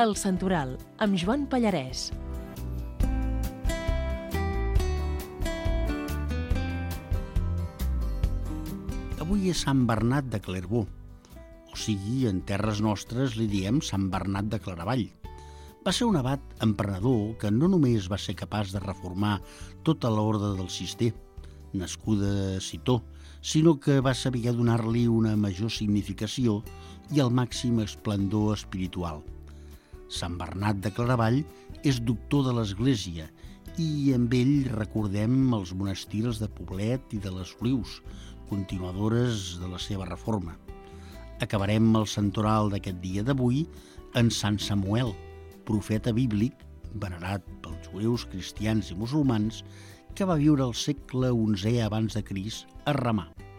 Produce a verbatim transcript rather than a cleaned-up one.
El Santoral, amb Joan Pallarès. Avui és Sant Bernat de Clairvaux, o sigui, en terres nostres li diem Sant Bernat de Claravall. Va ser un abat emprenedor que no només va ser capaç de reformar tota l'orde del cister, nascuda a Citó, sinó que va saber donar-li una major significació i el màxim esplendor espiritual. Sant Bernat de Claravall és doctor de l'Església i amb ell recordem els monestirs de Poblet i de les Olius, continuadores de la seva reforma. Acabarem el santoral d'aquest dia d'avui en Sant Samuel, profeta bíblic, venerat pels jueus, cristians i musulmans, que va viure al segle onzè abans de Crist a Ramà.